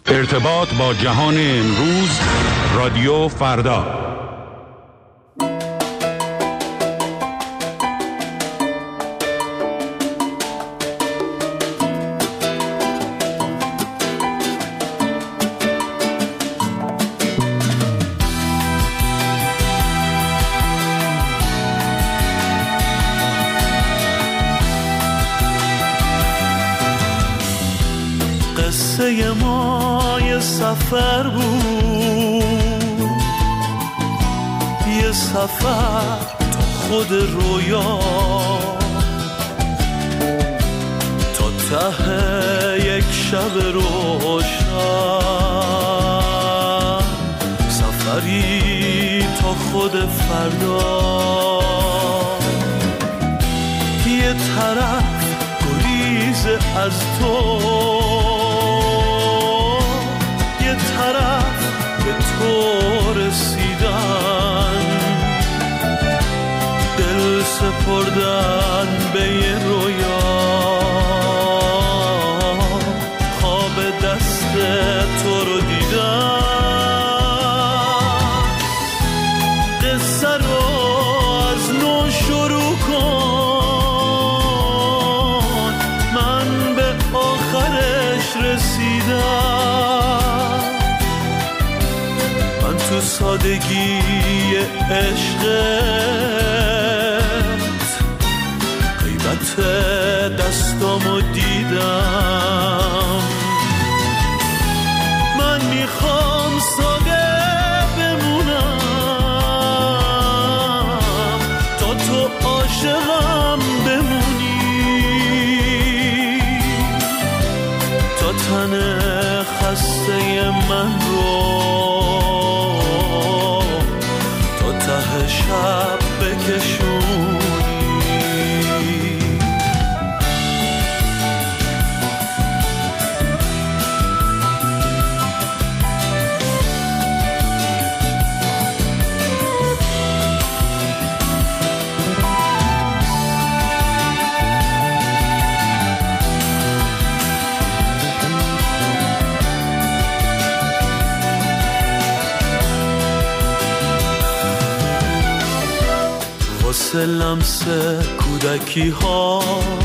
ارتباط با جهان امروز، رادیو فردا. قصه ما یه سفر بود، یه سفر تا خود رویا، تا ته یک شب روشن، سفری تا خود فردا. یه طرف گریز از تو، طرف به تو رسیدن، دل سپردن به یه رویا، خواب دست تو رو دیدن. قصه رو از نو شروع کن، من به آخرش رسیدم. تو سادگی عشقت غیبت دستامو دیدم. من میخوام ساده بمونم تا تو عاشقم بمونی، تا تن خسته من رو ته شب بکشونی. واسه لمس کودکی ها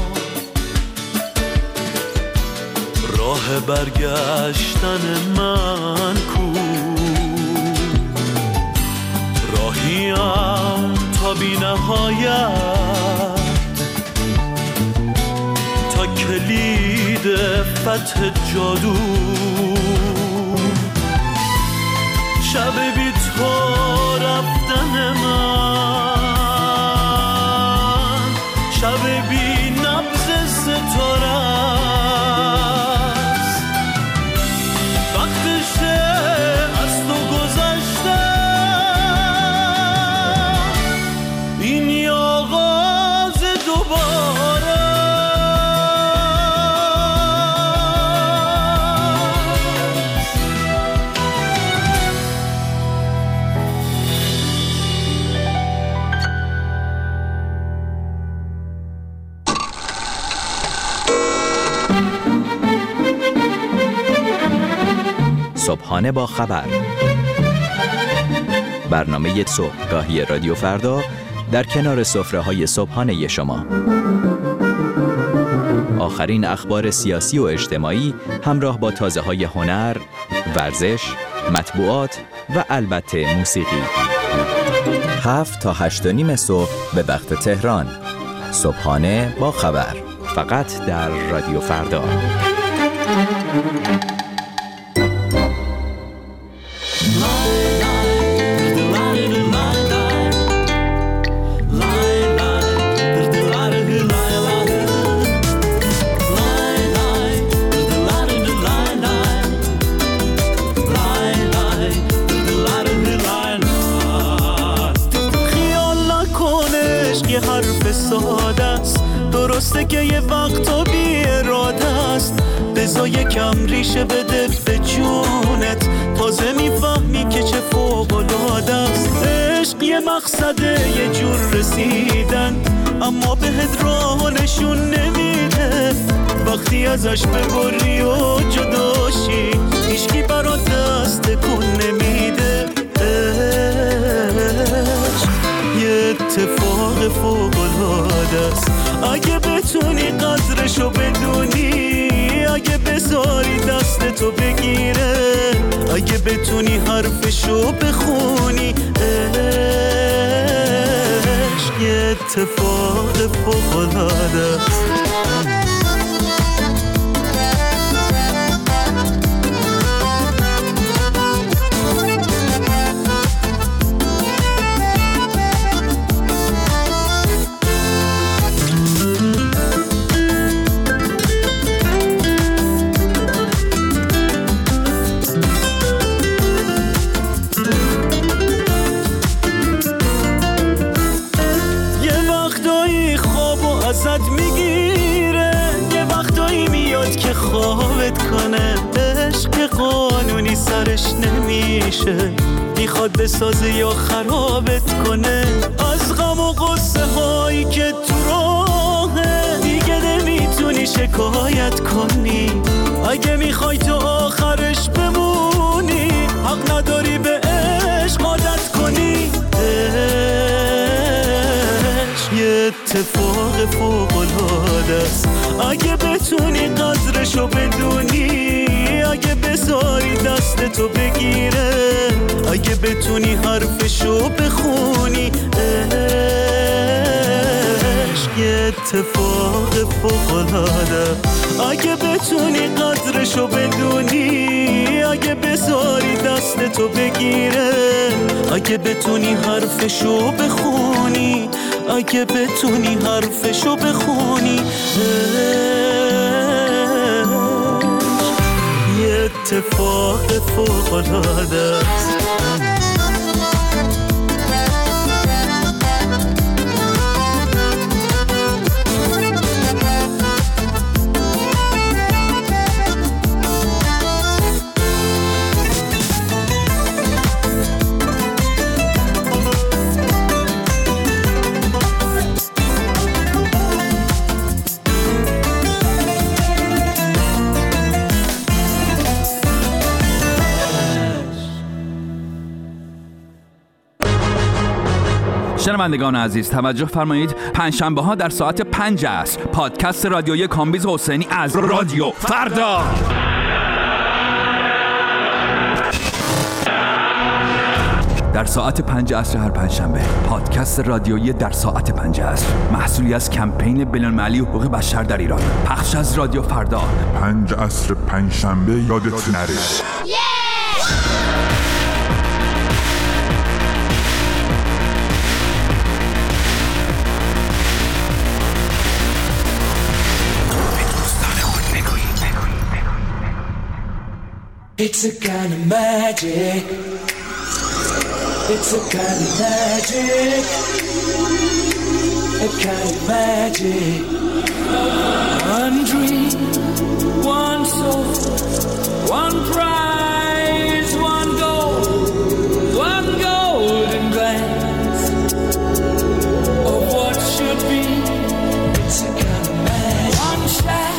راه برگشتن من کو، راهیم تا بی نهایت، تا کلید فتح جادو. شب بی تو رفتن من، شب بی نبض ستاره است، وقتشه از تو گذشتم. این یه آغاز دوباره، صبحانه با خبر، برنامه صبحگاهی رادیو فردا در کنار سفره‌های صبحانه شما. آخرین اخبار سیاسی و اجتماعی همراه با تازه‌های هنر، ورزش، مطبوعات و البته موسیقی. 7 تا 8:30 صبح به وقت تهران. صبحانه با خبر، فقط در رادیو فردا. درسته که یه وقتا بی اراده است، بذار یکم ریشه بده به جونت، تازه میفهمی که چه فوق‌العاده است. عشق یه مقصده، یه جور رسیدن، اما بهت راه نشون نمیده. وقتی ازش ببری و جداشی، هیچکی است. اگه بتونی قدرشو بدونی، اگه بذاری دست تو بگیره، اگه بتونی حرفشو بخونی، عشق یه اتفاق فوق‌العاده است. ازت میگیره، یه وقتایی میاد که خوابت کنه. عشق قانونی سرش نمیشه، میخواد بسازه یا خرابت کنه. از غم و قصه هایی که تو راهه دیگه نمیتونی شکایت کنی. اگه میخوای تو آخرش بمونی، حق نداری به عشق عادت کنی. یه اتفاق فوق‌العاده است. اگه بتونی قدرشو بدونی، اگه بذاری دست تو بگیره، اگه بتونی حرفشو بخونی، عشق یه اتفاق فوق‌العاده. اگه بتونی قدرشو بدونی، اگه بذاری دست تو بگیره، اگه بتونی حرفشو بخونی، اگه بتونی حرفشو بخونی، یه اتفاق فوق‌العاده است. شنوندگان عزیز توجه فرمایید، پنجشنبه ها در ساعت 5 عصر پادکست رادیویی کامبیز حسینی از رادیو فردا. در ساعت 5 عصر هر پنجشنبه پادکست رادیویی در ساعت 5 عصر، محصولی از کمپین بین‌المللی حقوق بشر در ایران، پخش از رادیو فردا. 5 عصر پنجشنبه یادت نره. It's a kind of magic. It's a kind of magic. A kind of magic. One dream, one soul, one prize, one goal, one golden glance of what should be. It's a kind of magic. One shot.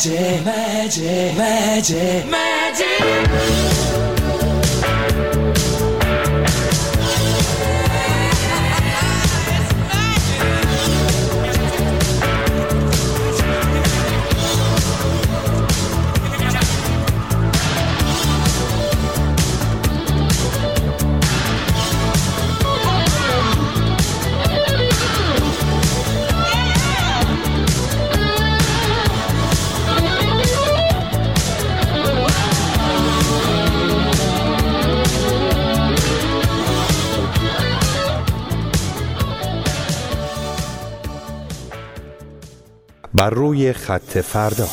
magic, magic, magic, magic. بر روی خط فردا.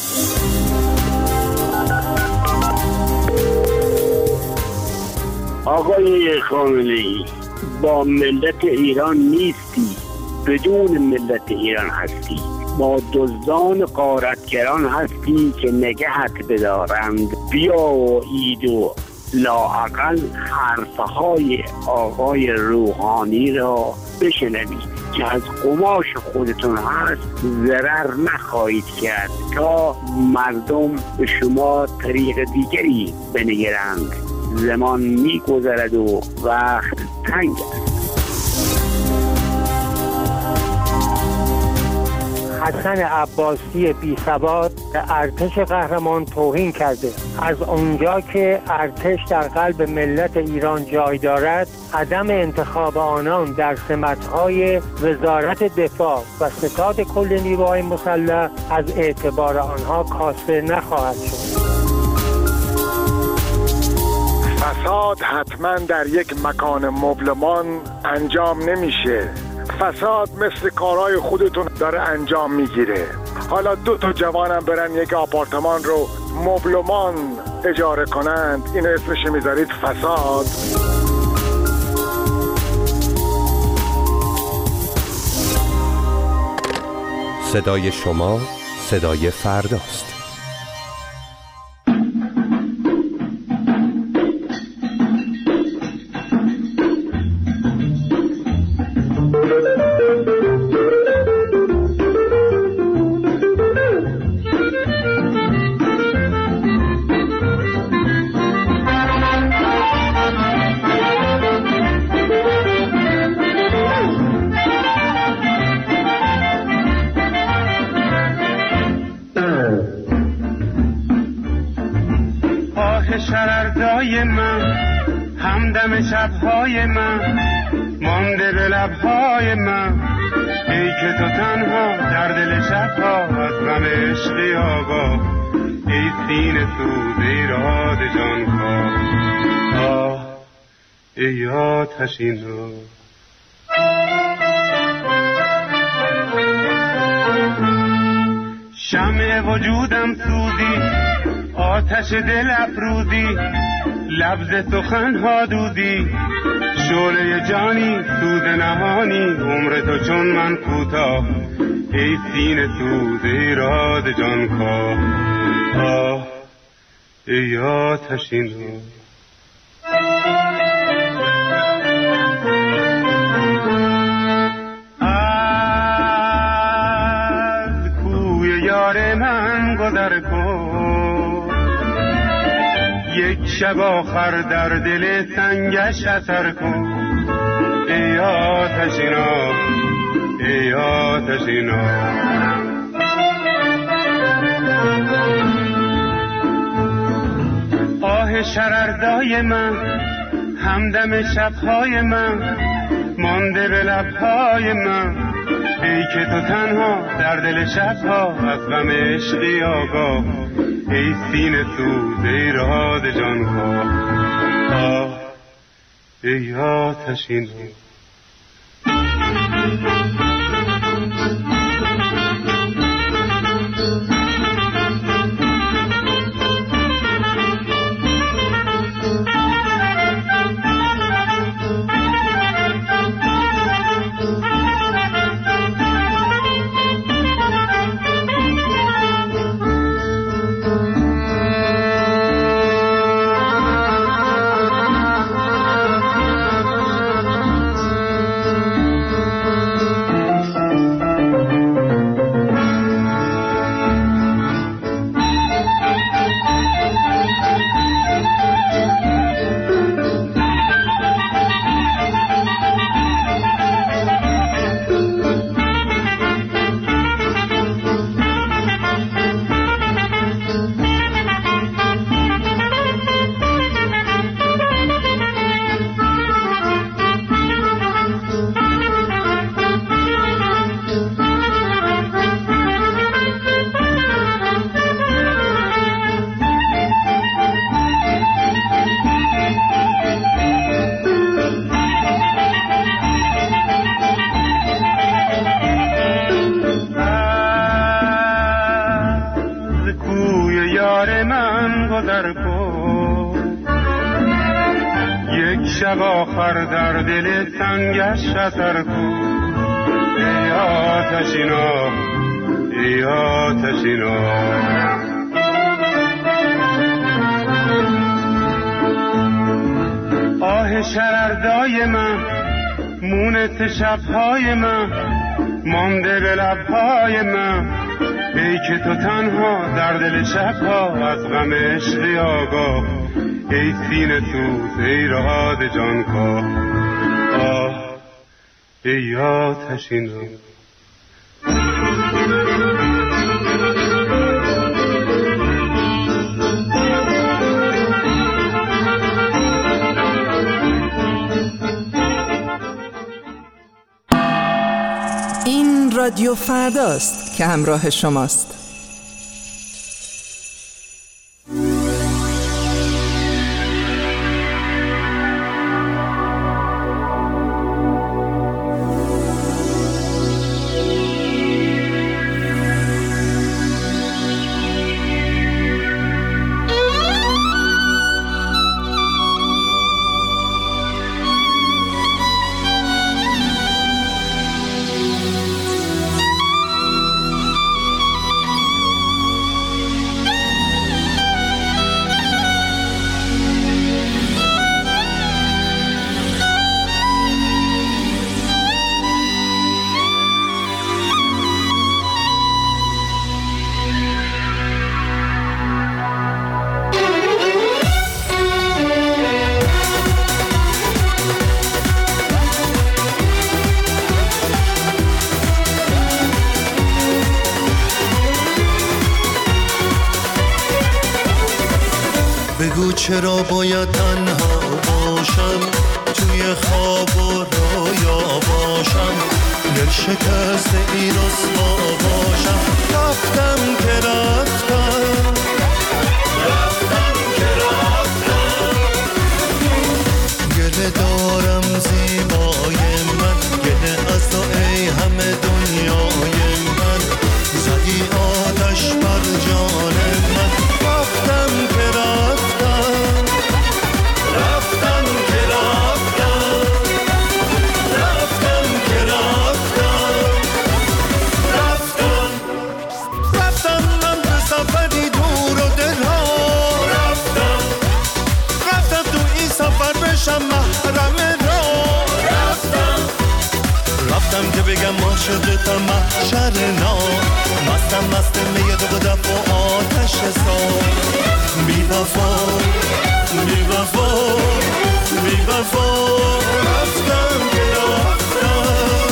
آقای خامنه‌ای، با ملت ایران نیستی، بدون ملت ایران هستی. با دزدان غارتگران هستی که نگهت بدارند. بیا و اید و لااقل حرفهای آقای روحانی را بشنوید که از قماش خودتون هست ضرر نخواهید کرد تا مردم به شما طریق دیگری بنگرند. زمان می‌گذرد و وقت تنگ است. حسن عباسی بی‌ثبات به ارتش قهرمان توهین کرده. از اونجا که ارتش در قلب ملت ایران جای دارد، عدم انتخاب آنان در سمت‌های وزارت دفاع و ستاد کل نیروهای مسلح از اعتبار آنها کاسته نخواهد شد. فساد حتما در یک مکان مبلمان انجام نمیشه. فساد مثل کارهای خودتون داره انجام میگیره. حالا 2 جوانم برن یک آپارتمان رو مبلمان اجاره کنند، این اسمش میذارید فساد؟ صدای شما صدای فرداست. شرردای من، همدم شبهای من، مانده به لبهای من. ای که تو تنها در دل شبها از غم عشقی آگاه. ای سینه سوز ایراد جانکاه. آه ای آتشینا. شمع وجودم سوزی، آتش دل افروزی، لبز سخنها دودی. شعله جانی سوز نهانی، عمر تو چون من کوتاه. ای سینه سوز ایراد جانکاه. آه ای آتشینا. از کوی یار من گذر کن، یک شب آخر در دل سنگش اثر کن. ای آتشینا، ای آتشینا. آه شرردای من، همدم شبهای من، مانده به لبهای من. ای که تو تنها در دل شبها از غم عشقی آگاه. ای سینه سوز ایراد جانکاه. آه ای آتشینا. شب آخر در دل سنگش شتر کو. ای آتشینا ای آتشینا، آه شرردای من، مونت شبهای من، مانده به لبهای من. ای که تو تنها در دل شبها از غم عشقی آگاه. ای سینه سوز ای رهاد جانکاه، آه ای آتشینا. این رادیو فرداست که همراه شماست. بگو چرا باید تنها باشم، توی خواب و رویا باشم، دل شکست این رسوا باشم. رفتم که رفتم، رفتم که رفتم، گله دارم زیبای من، گله از تو ای همه دنیای من، زدی آتش بر جان من. رفتم که رفتم، رفتم که رفتم، رفتم که رفتم، رفتم، رفتم من به سفری دور و دلها. رفتم، رفتم تو این سفر بشم محرم را. رفتم، رفتم که بگم عاشقتم محشرنا. مستم مست می دو دف و آتش سان. بی وفا بی وفا بی وفا، رفتم که رفتم،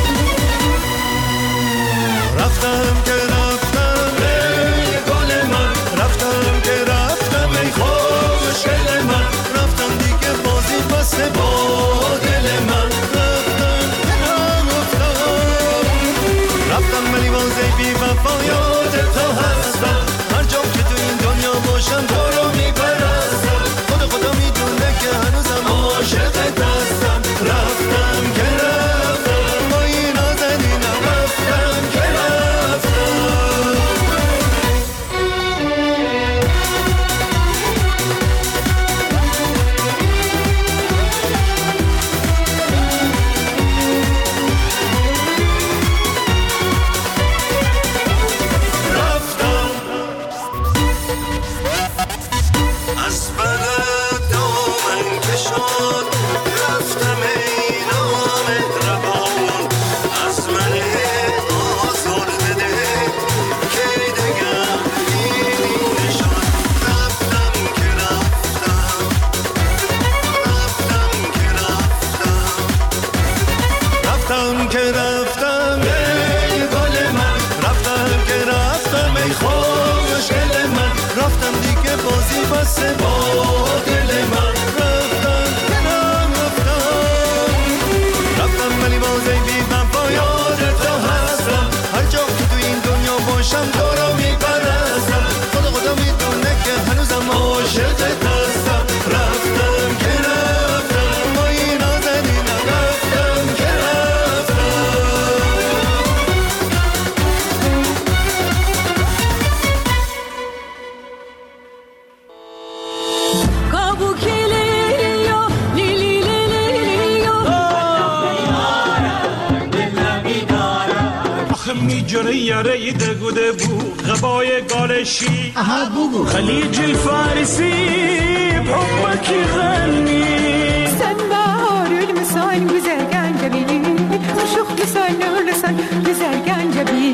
رفتم که رفتم ای گل من، رفتم که رفتم ای خوشگل من، رفتم دیگه بازی پس با دل من. رفتم که رفتم، رفتم ولی بازی بی وفا یاد تو هستم. هر جا که تو این دنیا باشم تو رو میپرستم. خدا میدونه که هنوزم عاشقت هستم. رفتم که رفتم با این نازنینم، رفتم که رفتم. میجره یاره دگوده بو غبای گالشی خلیج الفارسي بحبك يغني سنبار المسان وزرقان جبيني وشوخ لسان ولسان وزرقان جبيني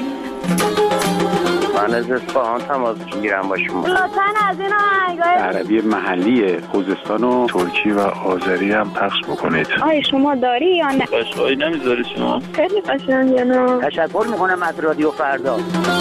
من از اصفهان تماس میگیرم با شما. لطفاً از این آهنگای عربی محلی خوزستان و ترکی و آذری هم پخش بکنید. آیا شما داری یا نه؟ قشنگی نمیذاری شما؟ خیلی قشنگه نه. تشکر میکنم از رادیو فردا.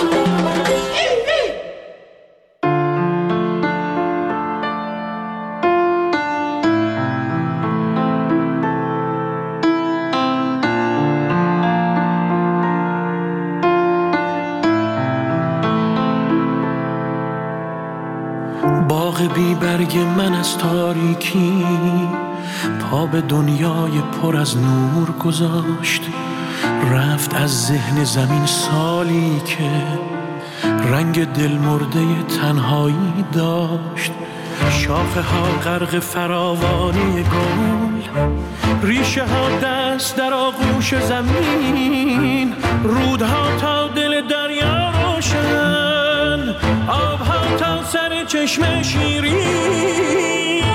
باغ بی برگ من از تاریکی پا به دنیای پر از نور گذاشت. رفت از ذهن زمین سالی که رنگ دل مرده تنهایی داشت. شاخه ها غرق فراوانی گل، ریشه ها دست در آغوش زمین، رودها تا دل دریا روشن، آبها تا سر چشم شیرین.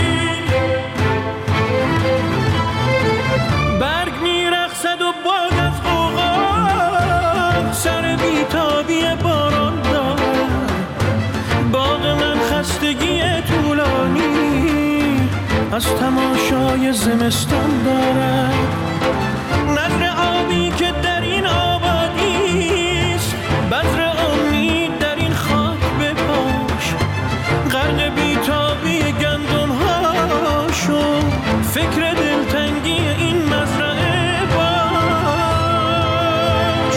برگ میرقصد و باد از غوغا سر بیتابی باران دارد. باغ من خستگی طولانی از تماشای زمستان دارد. نظر آبی که در این آبادیست، بذر امید در این خاک بپاش. غرق بیتابی گندم ها شو، فکر دلتنگی این مزرعه باش.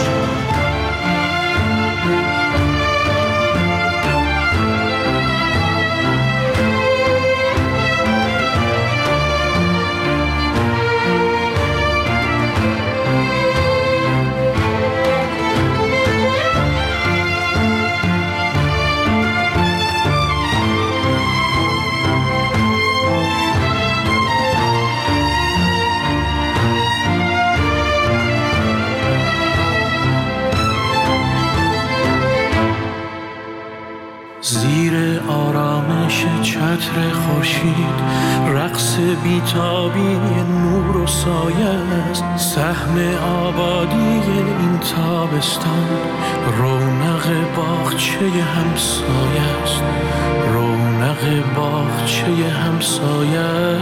زیر آرامش چتر خورشید رقص بیتابی نور و سایه است. سهم آبادی این تابستان رونق باغچه همسایه است. رونق باغچه همسایه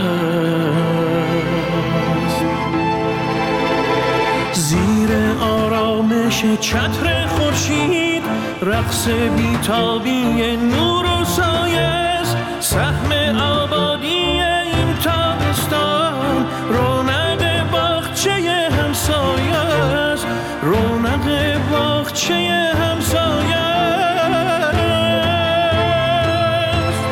است. زیر آرامش چتر خورشید رقص بیتابی نور و سایه است. سهم آبادی این تابستان رونق باغچه همسایه است. رونق باغچه همسایه است.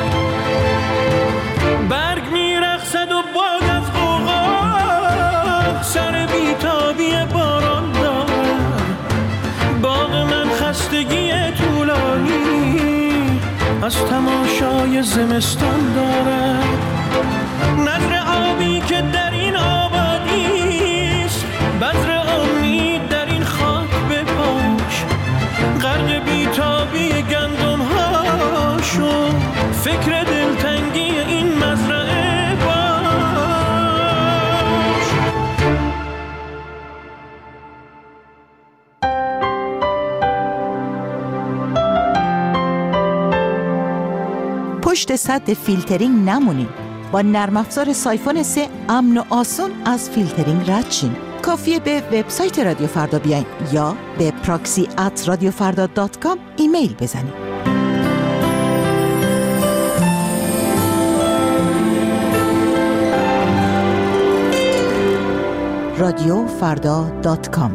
برگ میرقصد و باد از غوغا سر بیتابی باران دارد. باغ من خستگی از تماشای زمستان دارد. نظر آبی که در این آبادیست، بذر امید در این خاک بپاش. غرق بیتابی گندم ها شو، فکر دلتنگی این مزرعه باش. پشت سد فیلترینگ نمونین. با نرم افزار سایفون 3 امن و آسون از فیلترینگ رد شین. کافیه به وبسایت رادیو فردا بیاین یا به proxy@radiofarda.com ایمیل بزنین. radiofarda.com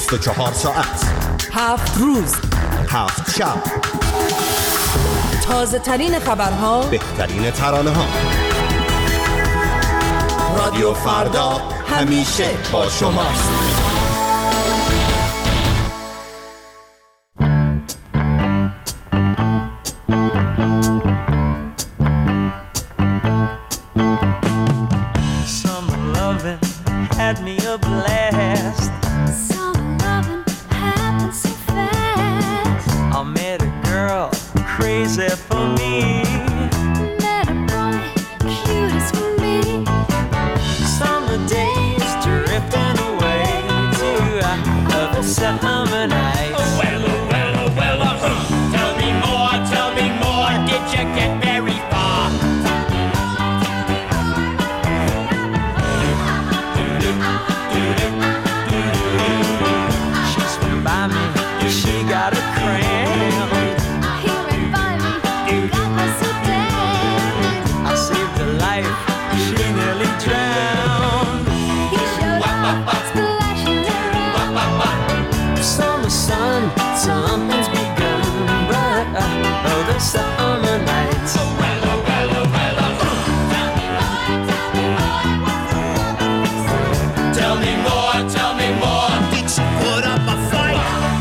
24 ساعت، 7 روز، 7 شب، تازه ترین خبرها، بهترین ترانه ها. رادیو فردا همیشه با شماست. Had me a blast. Summer loving happened so fast. I met a girl crazy for me. Met a boy cute as for me. Summer days drifting away to other summer nights. Tell me more. Did you get very far? She got a cramp. He ran by me, got me so down. I saved her life, she nearly drowned. He showed up, splashing around. Summer sun, something's begun, but the summer nights. Tell me more. Did she put up a fight?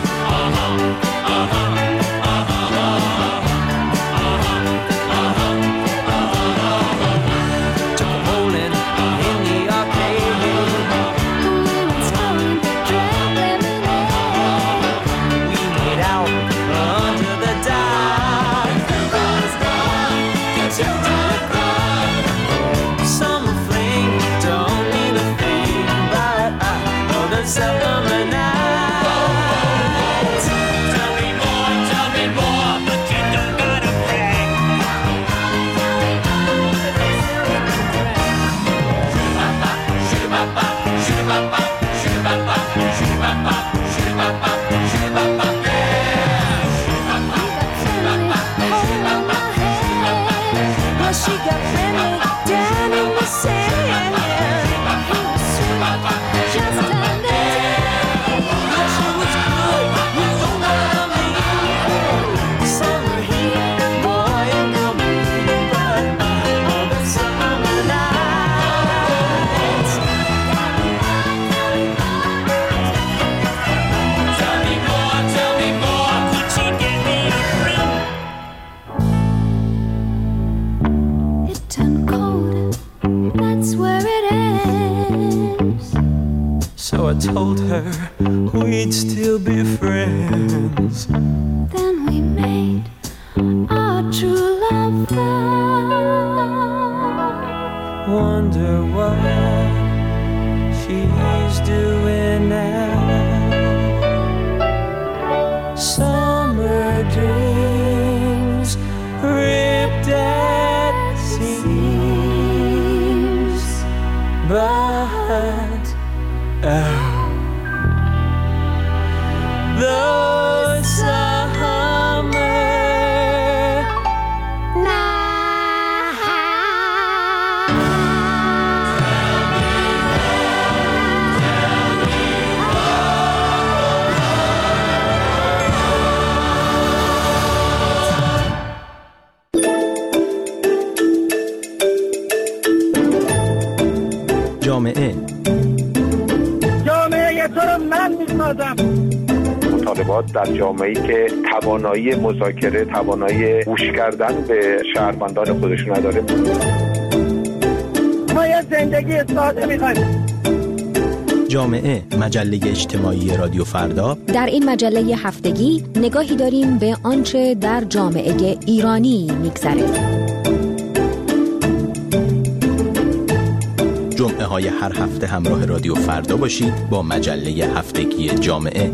Summer nights. Tell me more, but you don't gotta brag. Well, she got friendly down in the sand. He was sweet, just a So I told her we'd still be friends. Then we made our true love vow. Wonder what she's doing now. Summer dreams ripped at seams, but the summer جامعه تو رو من میسازم. مطالبات در جامعه‌ای که توانایی مذاکره، توانایی گوش کردن به شهروندان خودش نداره. ما یه زندگی ساده می‌خوایم. جامعه، مجله اجتماعی رادیو فردا. در این مجله هفتگی نگاهی داریم به آنچه در جامعه ایرانی می‌گذره. جمعه های هر هفته همراه رادیو فردا باشید با مجله هفتگی جامعه.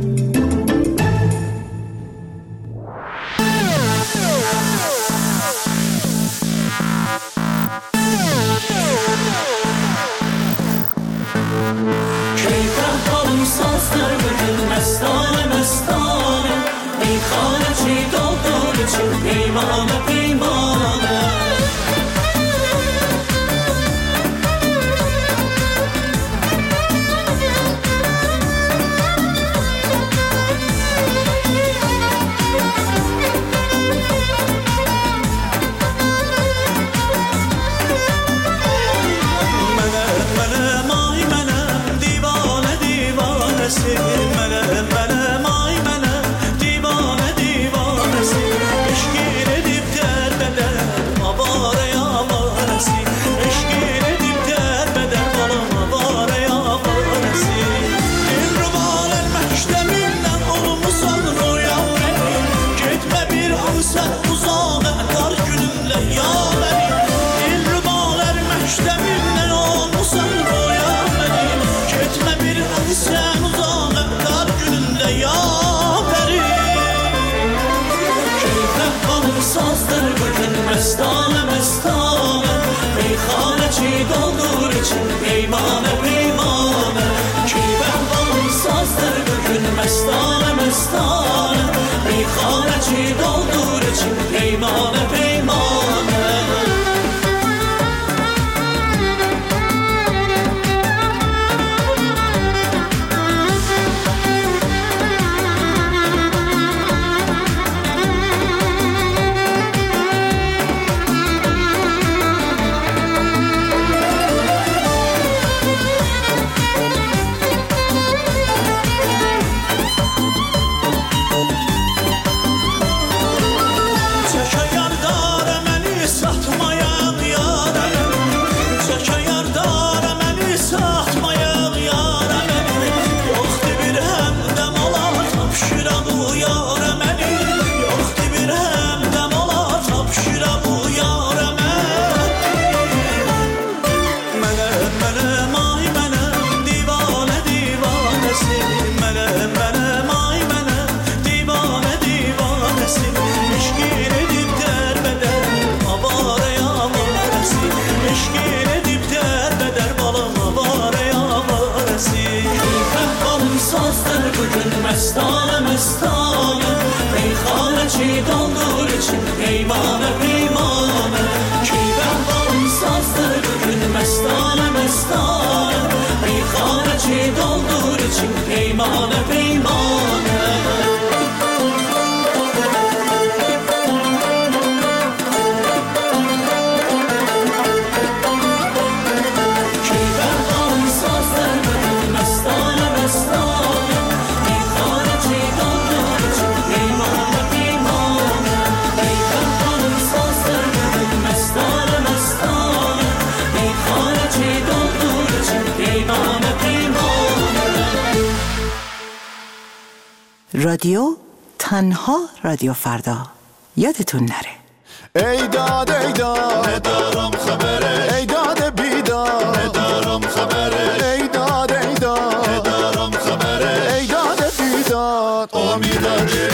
مستانه مستانه میخانه چی دلدور چین پیمانه پیمانه کی بهبان ساز در بگن مستانه مستانه میخانه چی دلدور چین پیمانه پیمانه مستانه مستانه میخانه چی دلدور چین پیمانه پیمانه کی بهبان ساز در بگن مستانه مستانه میخانه چی دلدور چین پیمانه پیمانه رادیو تنها رادیو فردا، یادتون نره. ای داد ندارم خبره، ای داد بیداد ندارم خبره، ای داد ندارم خبره، ای داد بیداد امیداره.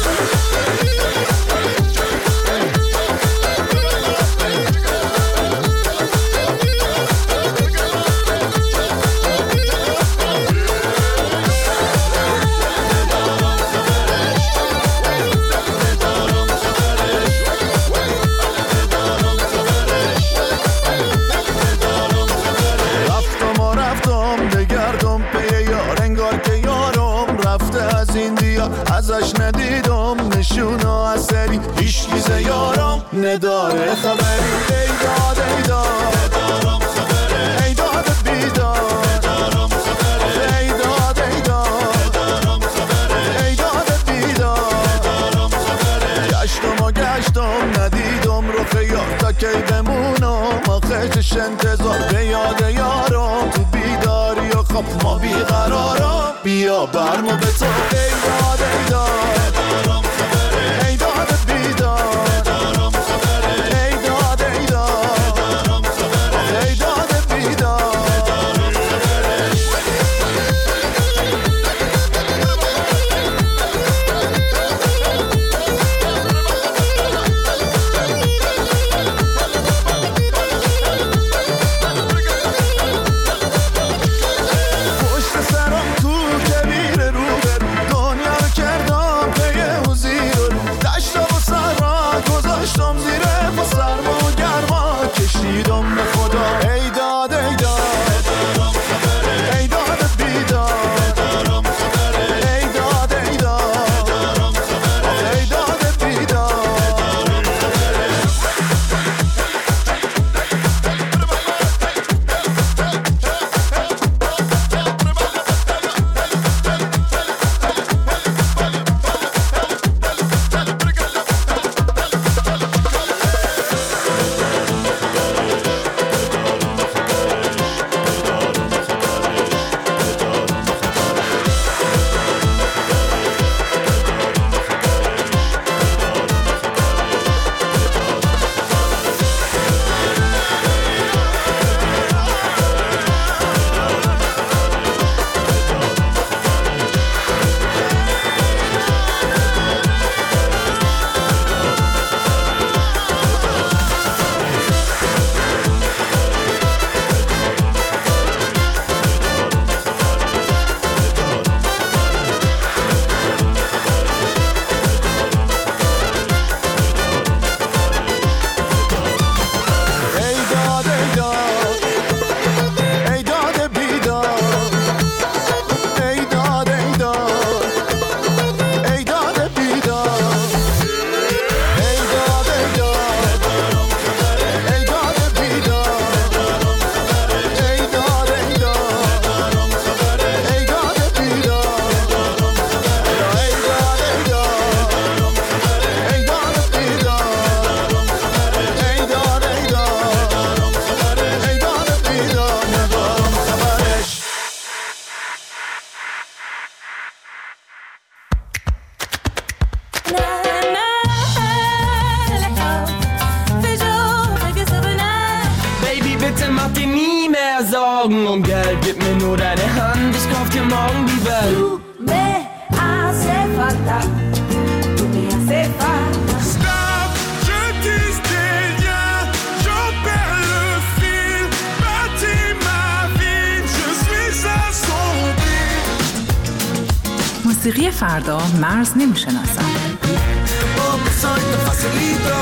ازش ندیدم نشونه اثری هیچ چیز یارم نداره خبری. ای داد ندارم خبره، ای داد بیداد ندارم خبره، ای داد ندارم خبره، ای داد بیداد ندارم خبره. گشتم و گشتم ندیدم رخ یار تا کی بمونم آخرش انتظار به یاد یارم تو بیداری و خواب ما بیقرارم بیا برمو به تو. ای داد ندارم خبره، ای داد بیداد ندارم خبره، ای داد ندارم خبره، ای داد بیداد ندارم خبره. پشت سرم تو کبیر رو برو Baby, bitte mach dir nie mehr Sorgen um Geld. Gib mir nur deine Hand, ich kauf dir morgen die Welt. Tu me hace falta, tu me hace falta. Stop, je tisse des liens, j'en perds le fil. Bâtis ma vie, je suis assombri. موسیقی فردا مرز نمیشناسد. Soy tan facilito.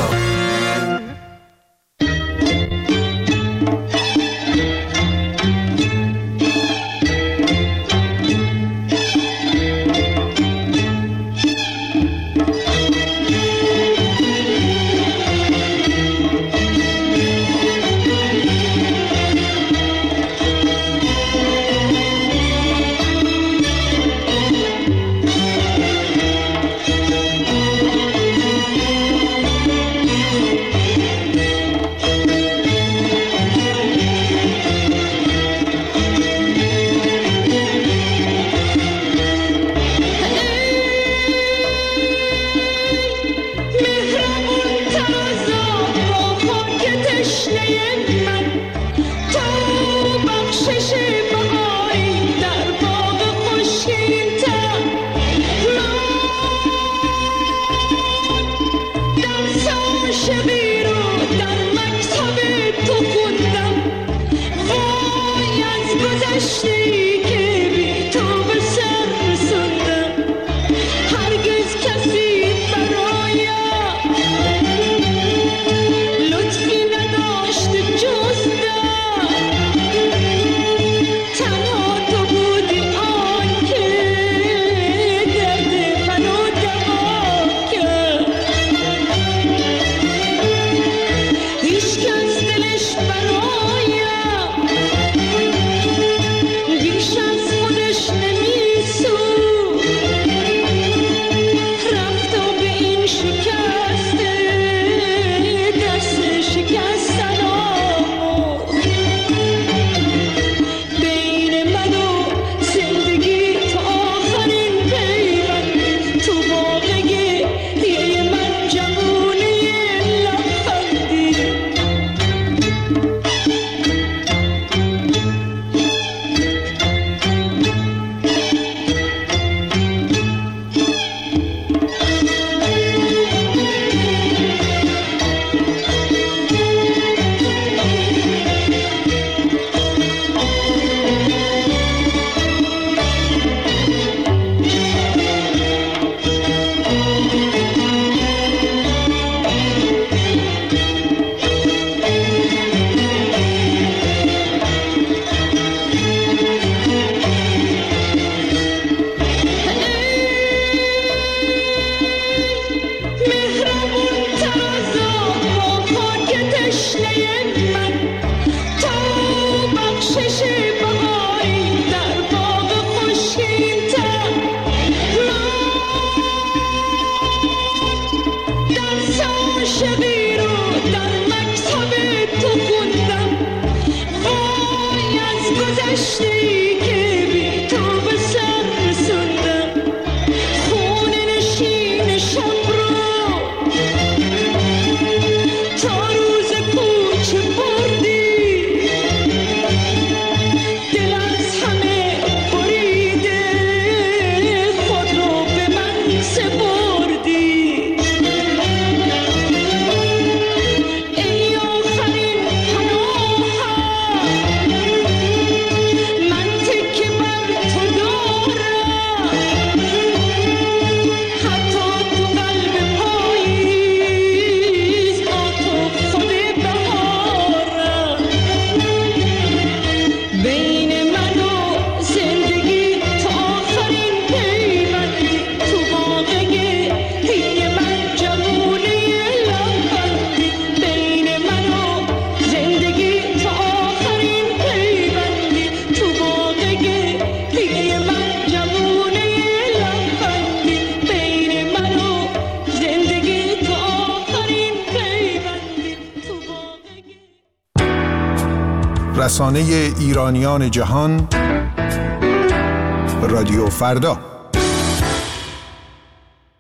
رسانه ایرانیان جهان رادیو فردا.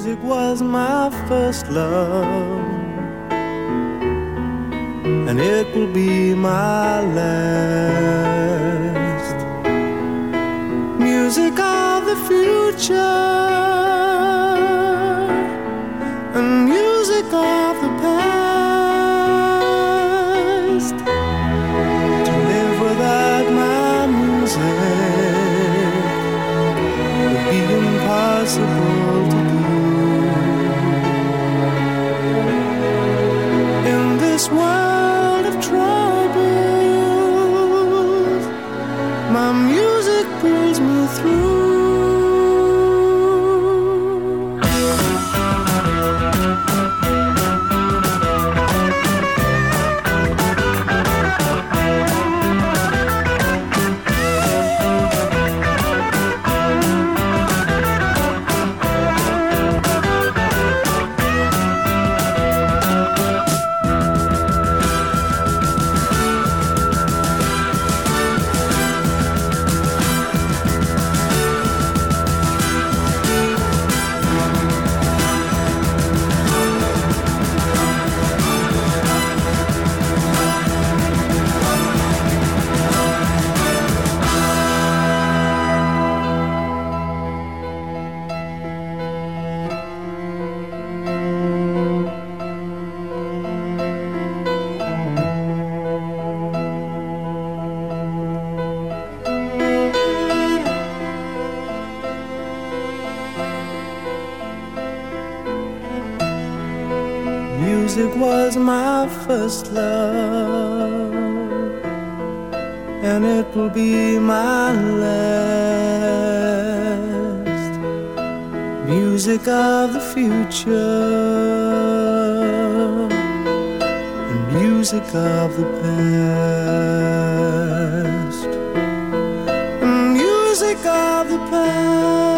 Music was my first love, and it will be my last. Music of the future and music of the past. To live without my music would be impossible to do. In this world of troubles, my music pulls me through. Music was my first love, and it will be my last. Music of the future and music of the past, and music of the past.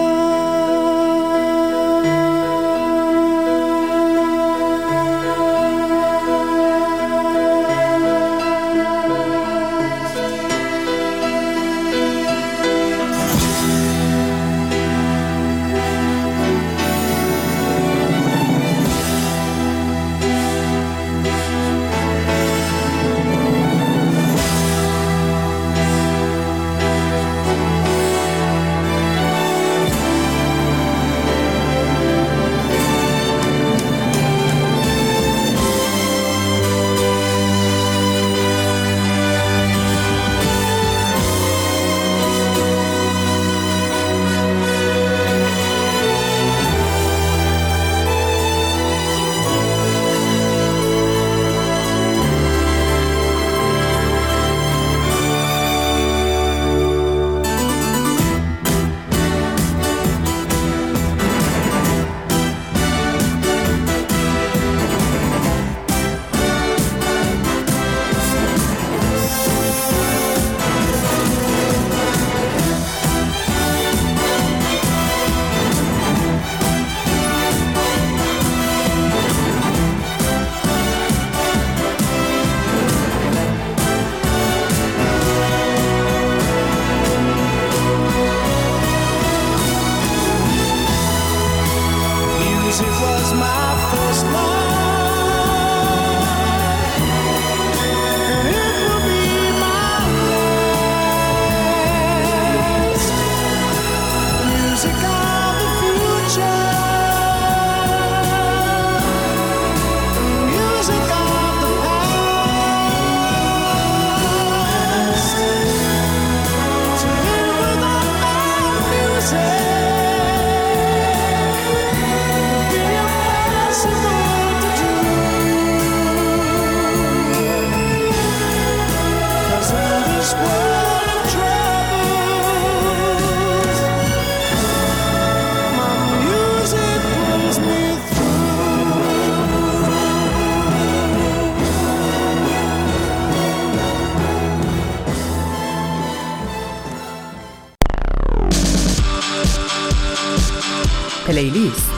پلیلیست.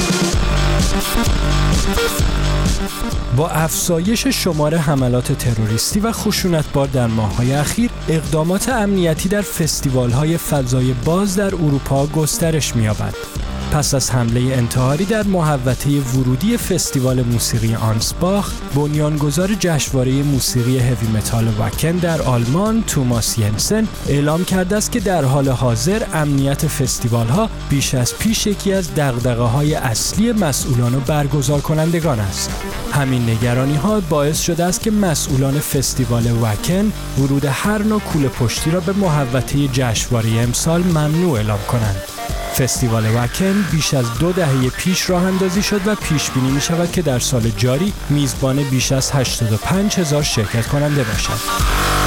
با افزایش شمار حملات تروریستی و خشونت‌بار در ماه‌های اخیر، اقدامات امنیتی در فستیوال‌های فضای باز در اروپا گسترش می‌یابد. پس از حمله انتحاری در محوطه ورودی فستیوال موسیقی آنسباخ، بنیانگذار جشنواره موسیقی هوی متال واکن در آلمان توماس ینسن اعلام کرده است که در حال حاضر امنیت فستیوال‌ها بیش از پیش یکی از دغدغه‌های اصلی مسئولان و برگزار کنندگان است. همین نگرانی‌ها باعث شده است که مسئولان فستیوال واکن ورود هر نوع کوله پشتی را به محوطه جشنواره امسال ممنوع اعلام کنند. فستیوال واکن بیش از 2 دهه پیش راه اندازی شد و پیش بینی می شود که در سال جاری میزبان بیش از 85,000 شرکت کننده باشد.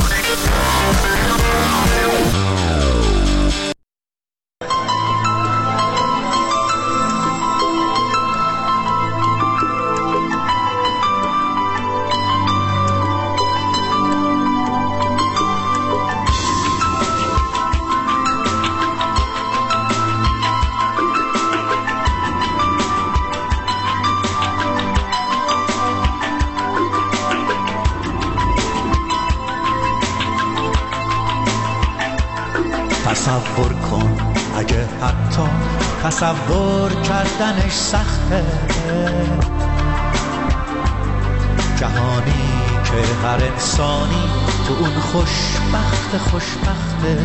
تصور کن اگه حتی تصور کردنش سخته، جهانی که هر انسانی تو اون خوشبخته،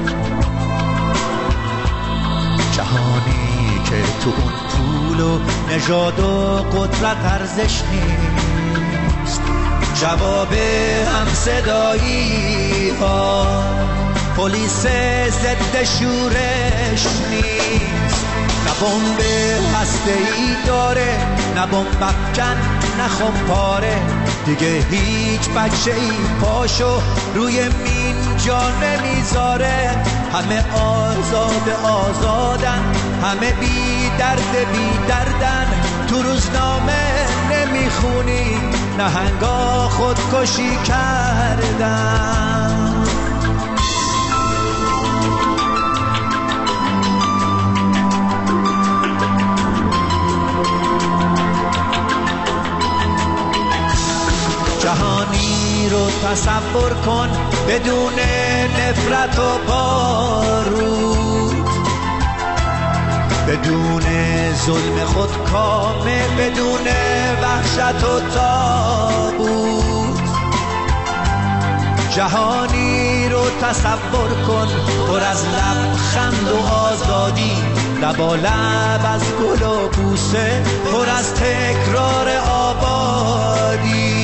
جهانی که تو اون پول و نژاد و قدرت ارزش نیست، جواب همصدایی ها پلیس ضد شورش نیست، نه بمب هسته‌ای داره، نه بمب افکن، نه خمپاره، دیگه هیچ بچه‌ای پاشو روی مین جا نمیذاره، همه آزادن، همه بی دردن، تو روزنامه نمیخونی نهنگا خودکشی کردن. جهانی رو تصور کن بدون نفرت و بارود، بدون ظلم خودکامه، بدون وحشت و تابوت. جهانی رو تصور کن پر از لبخند و آزادی، لبالب از گل و بوسه، پر از تکرار آبادی.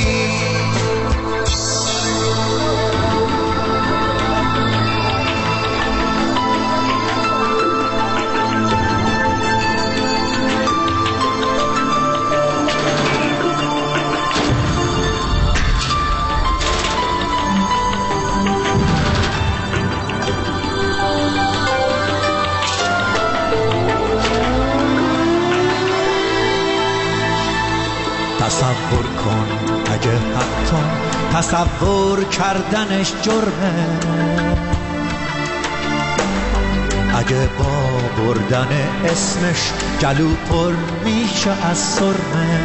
تصور کن اگه حتی تصور کردنش جرمه، اگه با بردن اسمش گلو پر میشه از سرمه.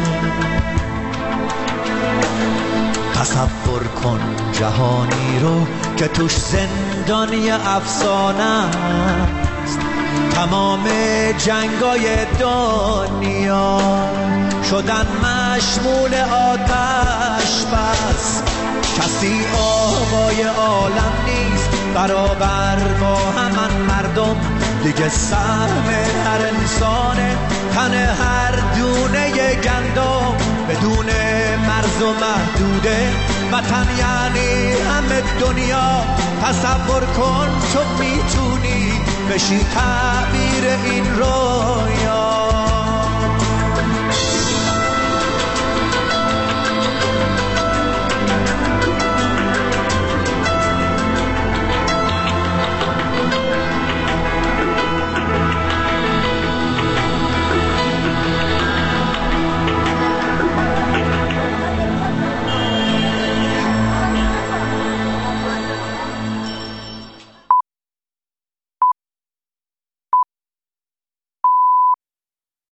تصور کن جهانی رو که توش زندانی افسانه است، تمام جنگای دنیا شدن مشمول آتش بس، کسی آقای عالم نیست برابر با همان مردم، دیگه سهم هر انسانه تن هر دونه گندم، بدون مرز و محدوده وطن یعنی همه دنیا. تصور کن تو میتونی بشی تعبیر این رویا.